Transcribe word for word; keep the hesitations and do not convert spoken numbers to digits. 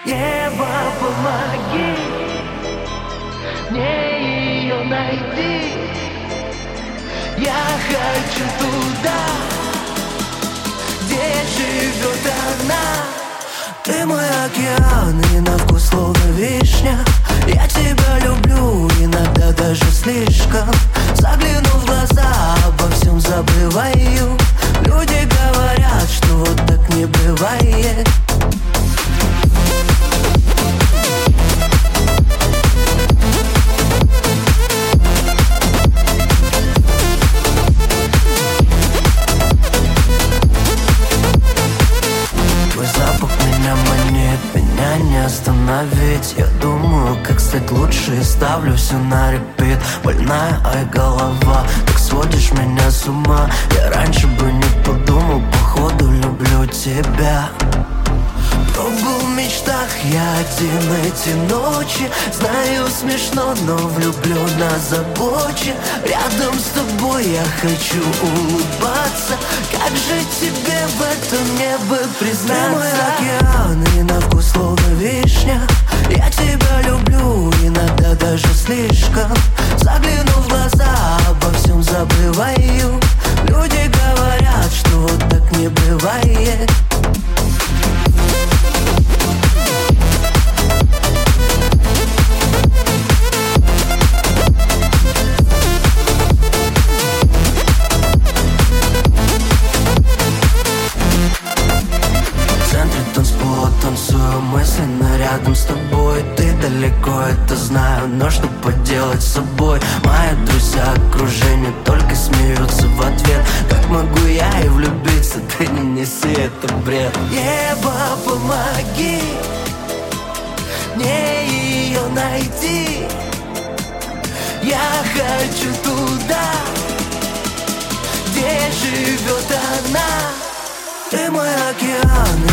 Небо, помоги мне ее найти. Я хочу туда, где живет она. Ты мой океан, и на вкус словно вишня. Я тебя люблю, иногда даже слишком. Заглянув в глаза, обо всем забываю. Люди говорят, что вот так не бывает. Твой запах меня манит, меня не остановить. Я думаю, как стать лучше, и ставлю все на репит. Больная, ай, голова, так сводишь меня с ума. Я раньше бы не подумал, походу люблю тебя. Пробыл в мечтах я один эти ночи. Знаю, смешно, но влюблен озабочен. Рядом с тобой я хочу улыбаться. Как же тебе в этом мне бы признаться? Ты мой океан, и на вкус словно вишня. Я тебя люблю, иногда даже слишком. Заглянув в глаза, обо всем забываю. Люди говорят, что вот так не бывает. Танцую мысленно рядом с тобой. Ты далеко, это знаю, но что поделать с собой? Мои друзья, окружение только смеются в ответ. Как могу я и влюбиться? Ты не неси, это бред. Небо, помоги мне ее найти. Я хочу туда, где живет она. Ты мой океан,